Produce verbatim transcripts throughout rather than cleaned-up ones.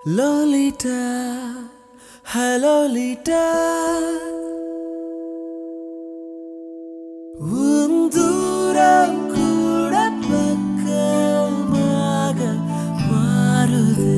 Lolita, hello Lolita. Unduram kuda pakkamaga marude.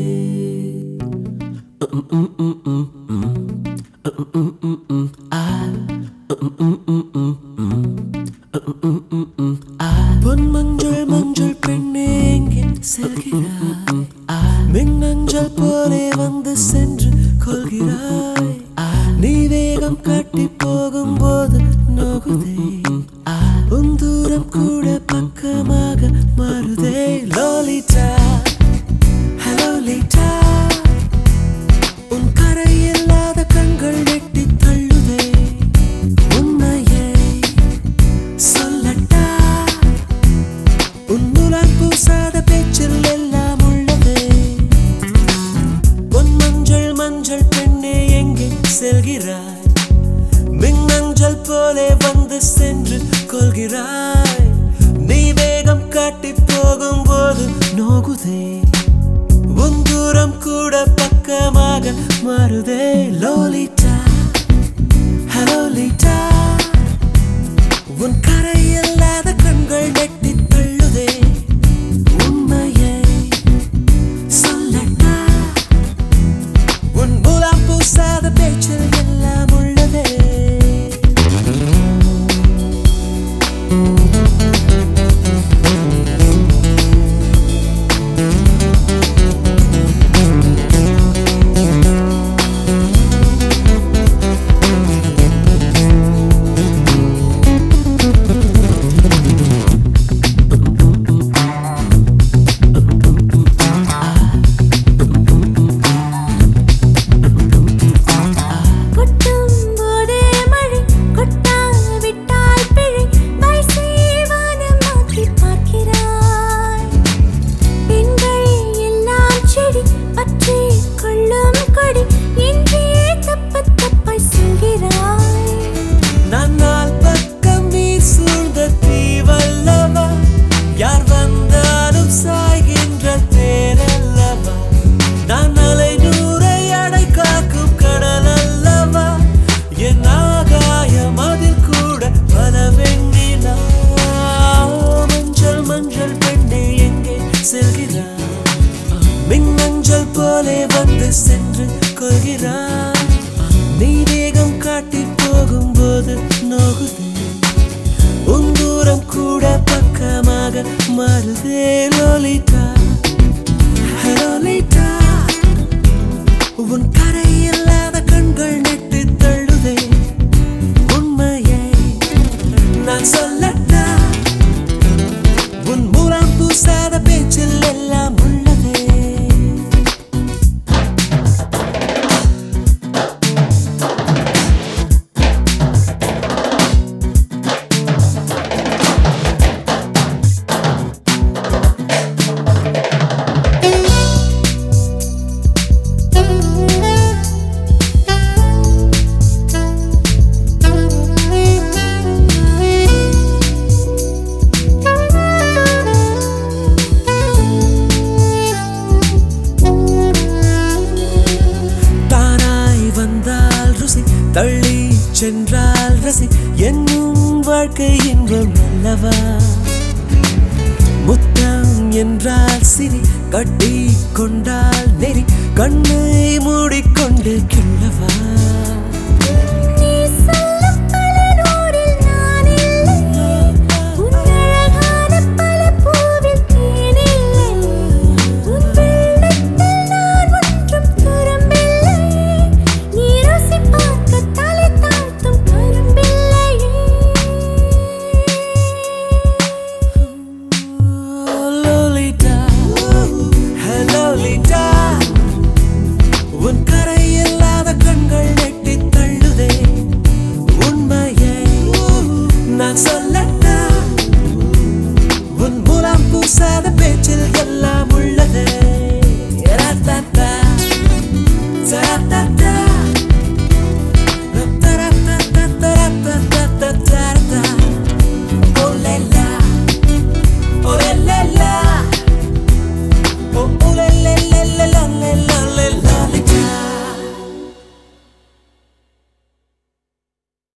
Mm mm mm mm mm. Mm mm mm mm ah. Mm mm mm mm mm. Mm mm mm mm ah. Pon manjal manjal penne enge selgiraay. மின்னஞ்சல் போலே வந்து சென்று கொள்கிறாய். நீ வேகம் காட்டி போகும்போது நோகுதே. உன் தூரம் கூட பக்கமாக மாறுதே. லோலிட்டா, ஹலோ லீட்டா. உன் கரை இல்லாத கண்கள் நெட்டி தள்ளுதே. உண்மையை சொல்லட்டா, உன் முலாம் பூசாத பேச்சில் எல்லாம் செல்கிறாய். மின்னஞ்சல் போலே வந்து சென்று கொள்கிறாய். நீ வேகம் காட்டி போகும்போது நோகுதே. உன் தூரம் கூட பக்கமாக மாறுதே. லோலிட்டா, ஹலோ லீட்டா. உன் கரை இல்லாத கண்கள் நெட்டி தள்ளுதே. உண்மையை சொல்லட்டா, உன் முலாம் பூசாத பேச்சில் எல்லாம் உள்ளதே. மின்னஞ்சல் போலே வந்து சென்று கொள்கிறாய். நீ வேகம் காட்டி போகும்போது நோகுதே. உன் தூரம் கூட பக்கமாக மாறுதே. லோலிட்டா, ஹலோ லீட்டா. உன் கரை இல்லாத கண்கள் நெட்டி தள்ளுதே. உண்மையை நான் சொல்லட்டா, உன் முலாம் பூசாத பேச்சில் எல்லாம் உள்ளதே. தள்ளி சென்றால் ரசி என்னும் வாழ்க்கை இன்பம் அல்லவா. முத்தம் என்றால் சிரி, கட்டி கொண்டால் நெறி, கண்ணை மூடிக்கொண்டு கிள்ளவா. உன் கரை இல்லாத கண்கள் நெட்டி தள்ளுதே. உண்மையை நான் சொல்லட்டா, உன் முலாம் பூசாத பேச்சில் எல்லாம்